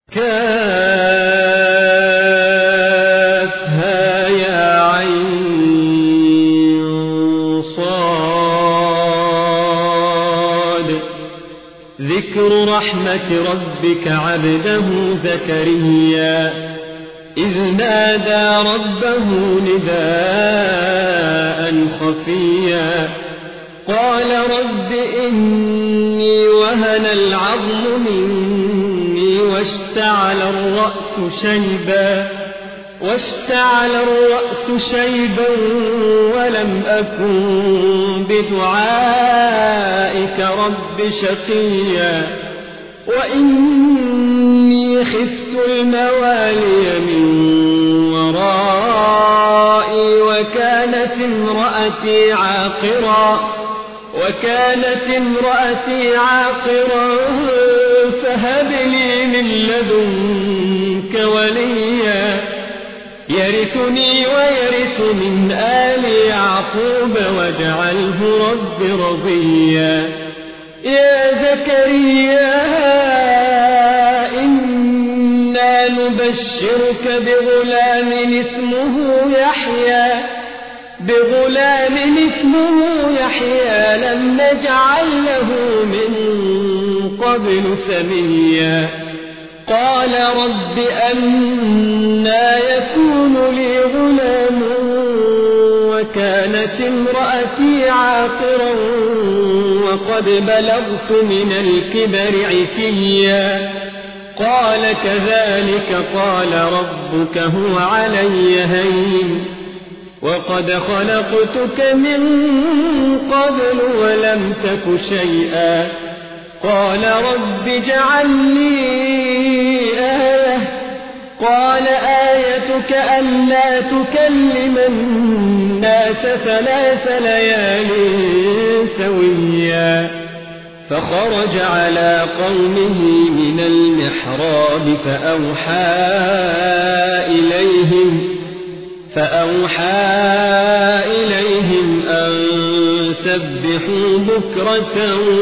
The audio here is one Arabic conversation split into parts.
كافها يا عين صاد. ذكر رحمة ربك عبده زكريا إذ نادى ربه نداء خفيا قال رب إني وهن العظم مني واشتعل الرأس شيبا ولم أكن بدعائك رب شقيا وإني خفت الموالي من ورائي وكانت امرأتي عاقرا فهب لي من لدنك وليا يرثني ويرث من آل يعقوب واجعله رب رضيا. يا زكريا إنا نبشرك بغلام اسمه يحيى لم نجعل له من قبل سميا. قال رب أنى يكون لي غلام وكانت امرأتي عاقرا وقد بلغت من الكبر عتيا. قال كذلك قال ربك هو علي هين وقد خلقتك من قبل ولم تك شيئا. قال رب اجعل لي آية قال آيتك ألا تكلم الناس 3 ليال سويا. فخرج على قومه من المحراب فأوحى إليهم أن سبحوا بكرة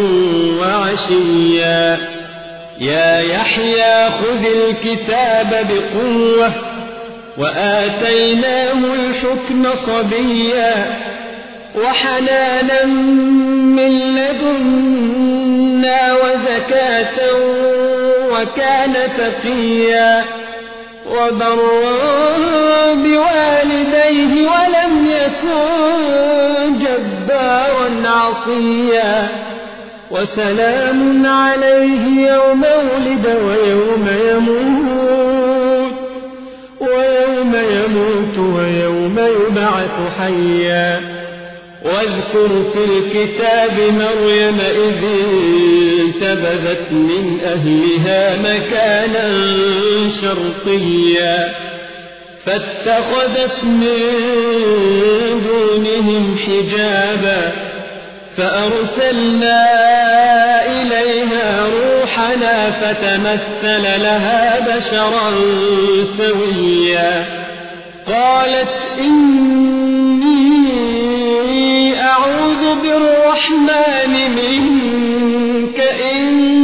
وعشيا. يا يحيى خذ الكتاب بقوة وآتيناه الحكم صبيا وحنانا من لدنا وزكاة وكان تقيا وبرا بوالديه ولم يكن جبارا عصيا. وسلام عليه يوم ولد ويوم يموت ويوم يبعث حيا. واذكر في الكتاب مريم إذ انتبذت من أهلها مكانا شرقيا فاتخذت من دونهم حجابا فأرسلنا إليها روحنا فتمثل لها بشرا سويا. قالت إني أعوذ بالرحمن منك إن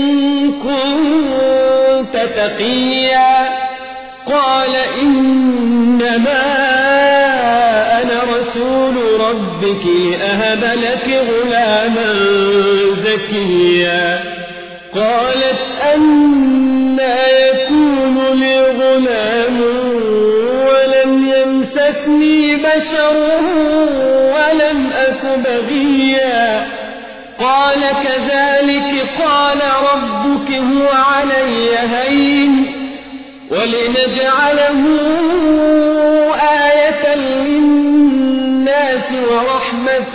كنت تقيا. قال إنما أنا رسول ربك لأهب لك غلاما زكيا. قالت أنى يكون لي غلام ولم يمسسني بشر ولم أك بغيا. قال كذلك قال ربك هو علي هين ولنجعله آية للناس ورحمة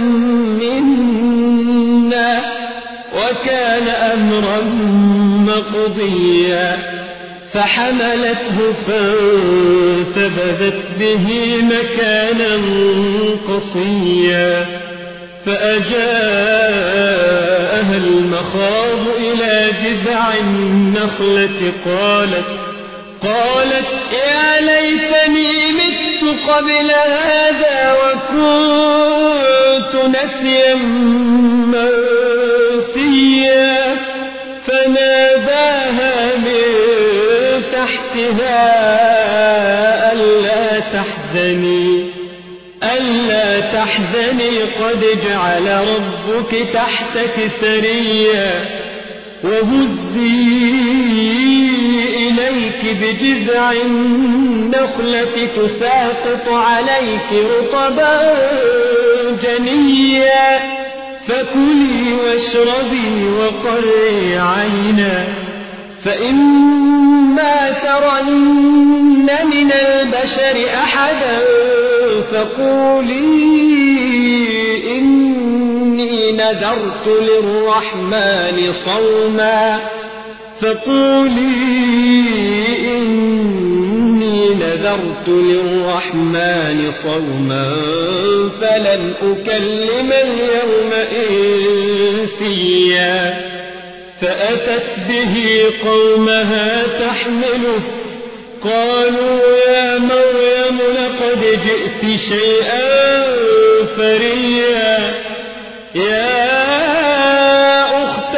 منا وكان أمرا مقضيا. فحملته فانتبذت به مكانا قصيا فأجاءها المخاض إلى جذع النخلة قالت يا ليتني مت قبل هذا وكنت نسيا منسيا. فناداها من تحتها ألا تحزني قد جعل ربك تحتك سريا وهزي إليك بجذع النخلة تساقط عليك رطبا جنيا فكلي واشربي وقري عينا فإما ترن من البشر أحدا فقولي إني نذرت للرحمن صوما فلن أكلم اليوم إنسيا فأتت به قومها تحمله قالوا يا مريم لقد جئت شيئا فريا يا أخت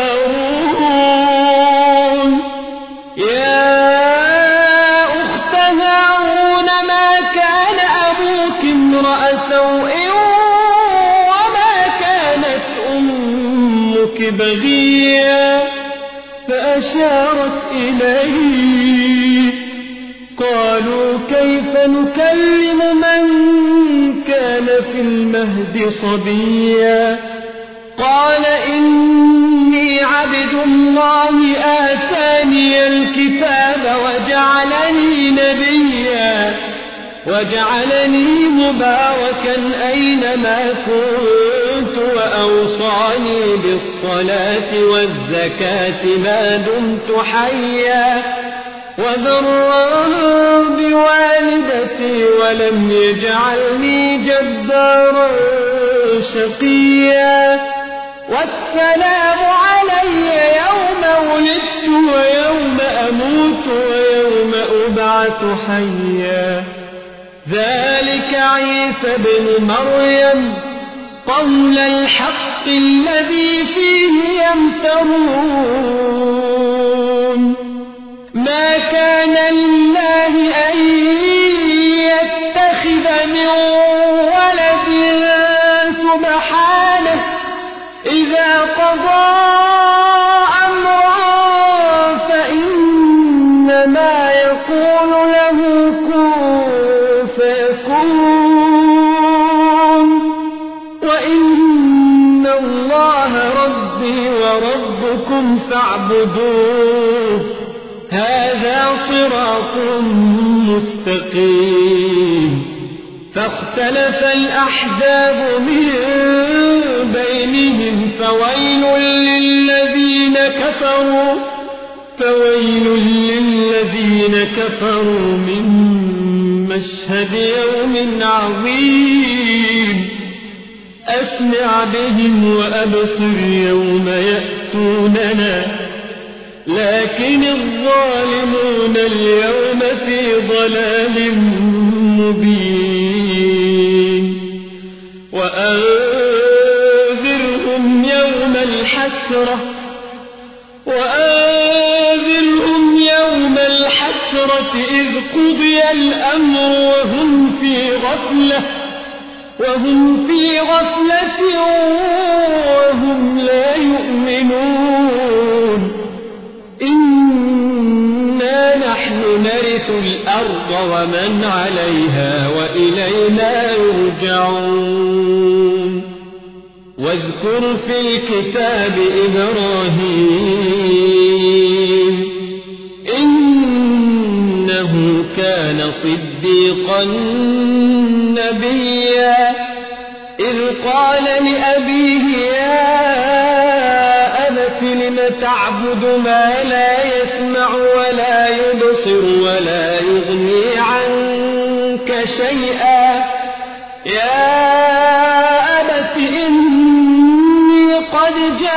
هارون ما كان أبوك امرأ سوء وما كانت أمك بغيا فأشارت إليه قالوا كيف نكلم من كان في المهد صبيا قال إني عبد الله آتاني الكتاب وجعلني مباركا أينما كنت وأوصاني بالصلاة والزكاة ما دمت حيا وبرا بوالدتي ولم يجعلني جبارا شقيا والسلام علي يوم ولدت ويوم أموت ويوم أبعث حيا ذلك عيسى بن مريم قول الحق الذي فيه يمترون ما كان لله أن يتخذ من ولد سبحانه إذا قضى أمرا فإنما يقول له كن فيكون وإن الله ربي وربكم فاعبدوه هذا صراط مستقيم فاختلف الأحزاب من بينهم فويل للذين كفروا من مشهد يوم عظيم أسمع بهم وأبصر يوم يأتوننا لكن الظالمون اليوم في ضلال مبين وأنذرهم يوم الحسرة إذ قضي الأمر وهم في غفلة وهم لا يؤمنون إنا نحن نرث الأرض ومن عليها وإلينا يرجعون واذكر في الكتاب إبراهيم إنه كان صديقا نبيا إذ قال لأبيه يا أبت لم تعبد ما لا يسمع ولا يبصر ولا يغني عنك شيئا يا أبت إني قد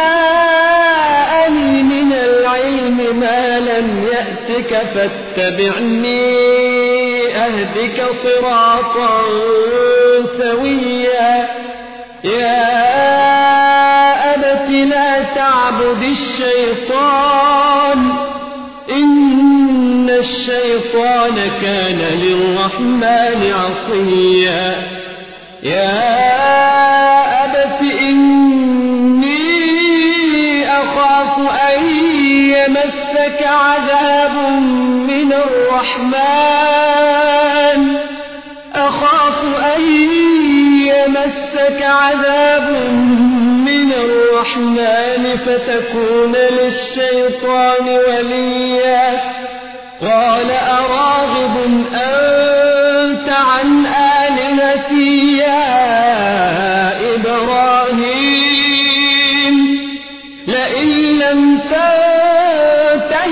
جاءني من العلم ما لم يأتك فاتبعني أهدك صراطا سويا يا أبت لا تعبد الشيطان إن الشيطان كان للرحمن عصيا يا أبت إني أخاف أن يمسك عذاب من الرحمن فتكون للشيطان وليا قال أراغب أنت عن آلهتي يا إبراهيم لئن لم تنته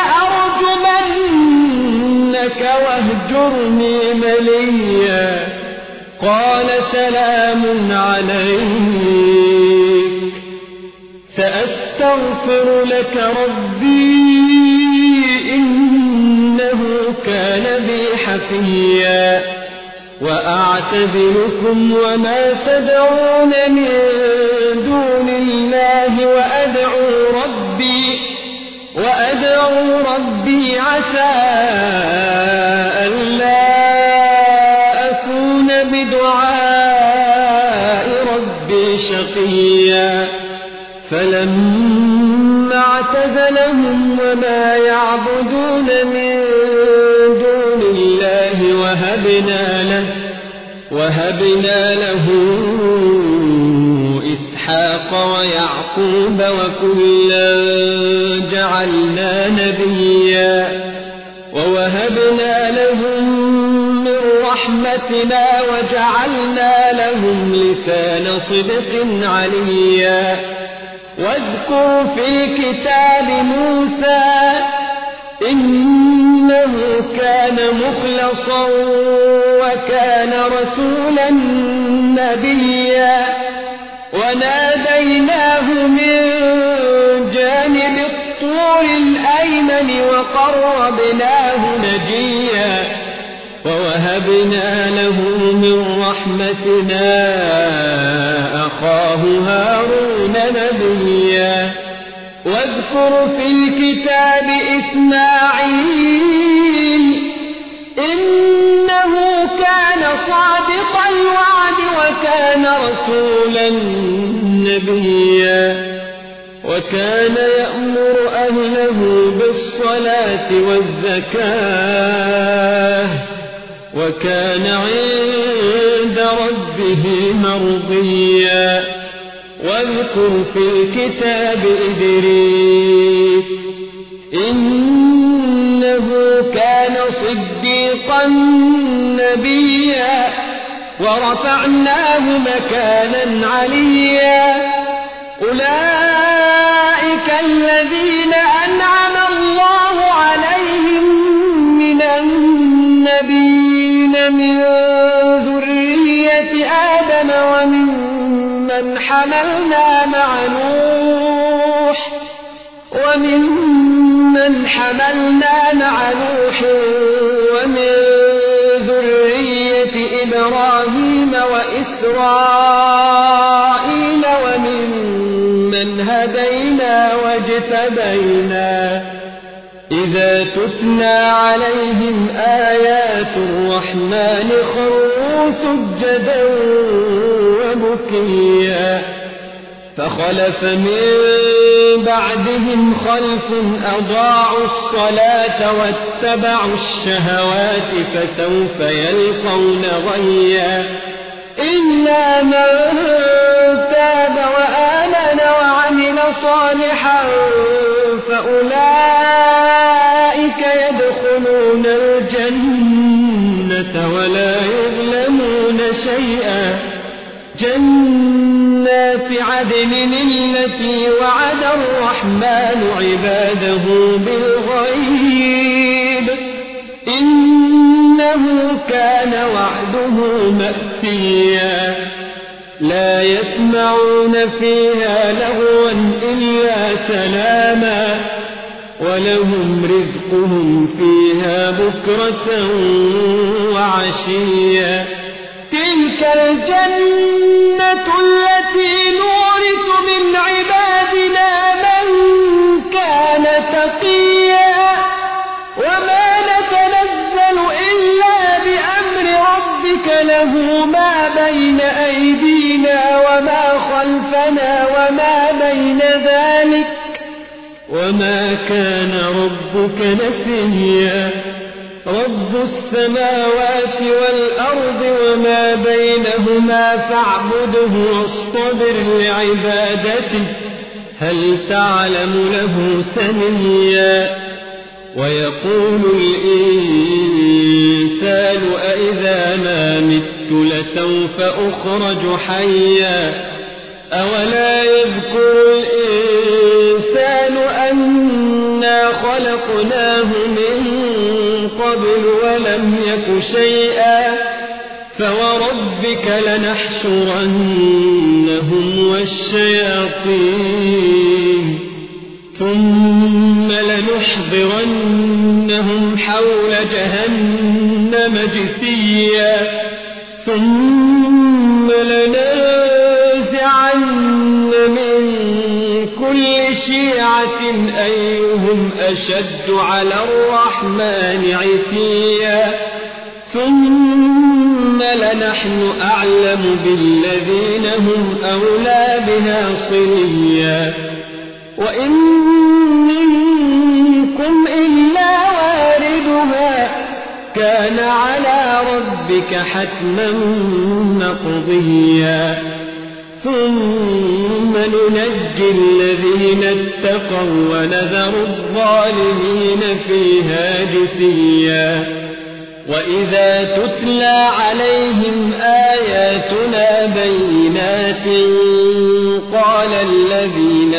لأرجمنك واهجرني مليا قال سلام عليك سأستغفر لك ربي إنه كان بي حفيا وأعتذركم وما تدعون من دون الله وأدعو ربي عسى ألا أكون بدعاء ربي شقيا فلما اعتزلهم وما يعبدون من دون الله وهبنا له إسحاق ويعقوب وكلا جعلنا نبيا ووهبنا لهم من رحمتنا وجعلنا لهم لسان صدق عليا واذكر في الكتاب موسى إنه كان مخلصا وكان رسولا نبيا وناديناه من جانب الطور الأيمن وقربناه نجيا ووهبنا له من رحمتنا أخاه هارون نبيا واذكر في الكتاب إسماعيل إنه كان صادق الوعد وكان رسولا نبيا وكان يأمر أهله بالصلاة والزكاة وكان عند ربه مرضيا واذكر في الكتاب إدريس إنه كان صديقا نبيا ورفعناه مكانا عليا أولئك الذين أنعم الله عليهم من النبيين من ذرية آدم وممن حملنا مع نوح ومن ذرية إبراهيم وإسرائيل وممن هدينا واجتبينا إذا تتلى عليهم آيات الرحمن خروا سجدا وبكيا فخلف من بعدهم خلف أضاعوا الصلاة واتبعوا الشهوات فسوف يلقون غيا إلا من تاب وآمن وعمل صالحا فأولئك يدخلون الجنة ولا يظلمون شيئا جنات عدن التي وعد الرحمن عباده بالغيب إنه كان وعده مأتيا لا يسمعون فيها لغوا إلا سلاما ولهم رزقهم فيها بكرة وعشيا تلك الجنة التي نورث من عبادنا من كان تقيا وما ربك له ما بين أيدينا وما خلفنا وما بين ذلك وما كان ربك نسيا رب السماوات والأرض وما بينهما فاعبده واصطبر لعبادته هل تعلم له سميا ويقول الإنسان أإذا ما مت لسوف أخرج حيا أولا يذكر الإنسان أنا خلقناه من قبل ولم يك شيئا فوربك لنحشرنهم والشياطين ثم لنحضرنهم حول جهنم جثيا ثم لننزعن من كل شيعة أيهم أشد على الرحمن عتيا ثم لنحن أعلم بالذين هم أولى بها صليا وإن منكم إلا واردها كان على ربك حتما مقضيا ثم ننجي الذين اتقوا ونذر الظالمين فيها جثيا وإذا تتلى عليهم آياتنا بينات قال الذين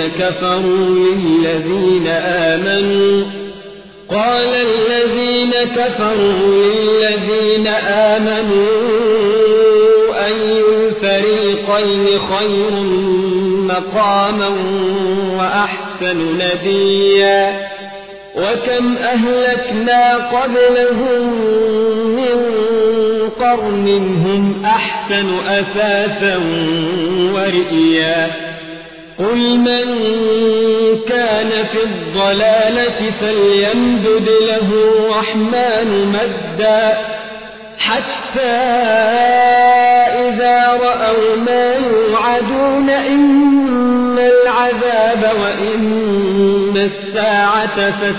كفروا للذين آمنوا أي الفريقين خير مقاما وأحسن نديا وكم أهلكنا قبلهم من قرن هم أحسن أثاثا ورئيا قل من كان في الضلالة فليمدد له الرحمن مدا حتى إذا رأوا ما يوعدون إما العذاب وإما الساعة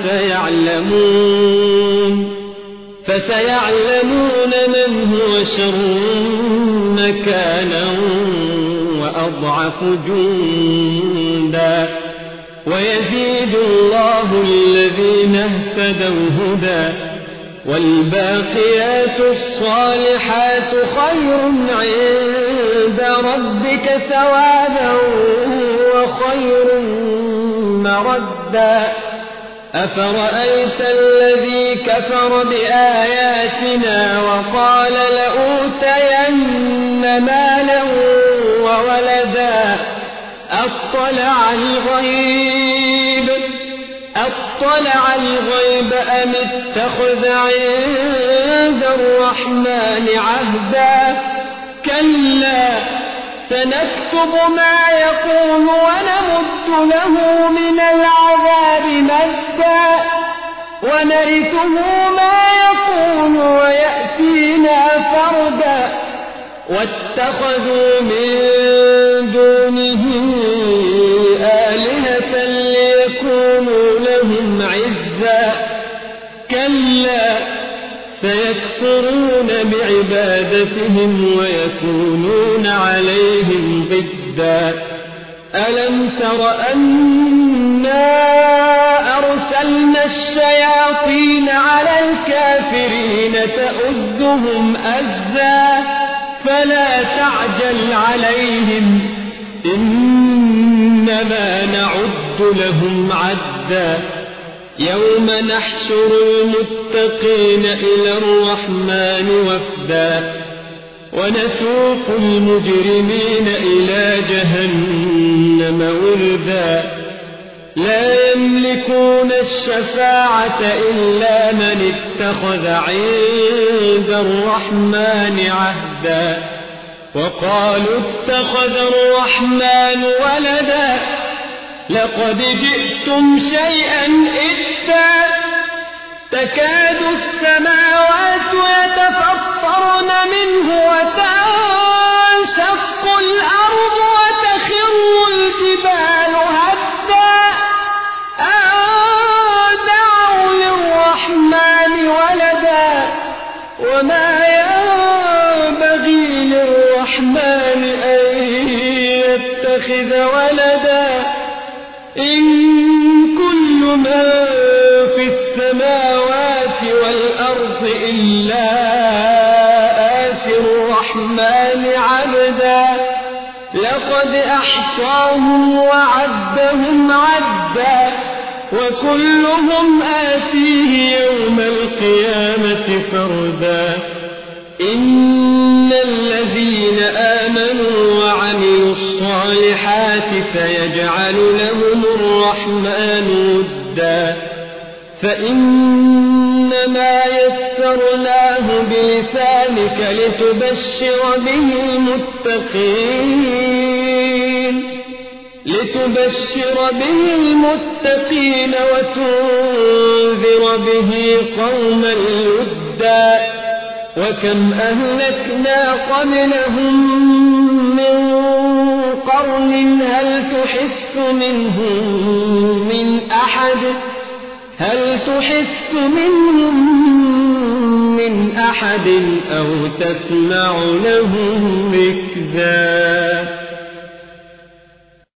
فسيعلمون من هو شر مكانا وأضعف جندا ويزيد الله الذين اهتدوا هدى والباقيات الصالحات خير عند ربك ثوابا وخير مردا أفرأيت الذي كفر بآياتنا وقال لأوتين مالا وولدا أطلع الغيب أم اتخذ عند الرحمن عهدا كلا سنكتب ما يقول ونمد له من العذاب مدا ونرثه ما يقول ويأتينا فردا واتخذوا من دونه آلهة ليكونوا لهم عزا كلا سيكفرون بعبادتهم ويكونون عليهم ضدا ألم تر أنا أرسلنا الشياطين على الكافرين تؤزهم أزا فلا تعجل عليهم إنما نعد لهم عدا يوم نحشر المتقين إلى الرحمن وفدا ونسوق المجرمين إلى جهنم وردا لا يملكون الشفاعة إلا من اتخذ عند الرحمن عهدا وقالوا اتخذ الرحمن ولدا لقد جئتم شيئا إدا تكاد السماوات يتفطرن منه الأرض إلا آتي الرحمن عبدا لقد أحصاهم وعدهم عدا وكلهم آتيه يوم القيامة فردا إن الذين آمنوا وعملوا الصالحات سيجعل لهم الرحمن ودا فإنما يسرناه بلسانك لتبشر به المتقين وتنذر به قوما لدا وكم أهلكنا قبلهم من قرن هل تحس منهم من أحد أو تسمع لهم ركزا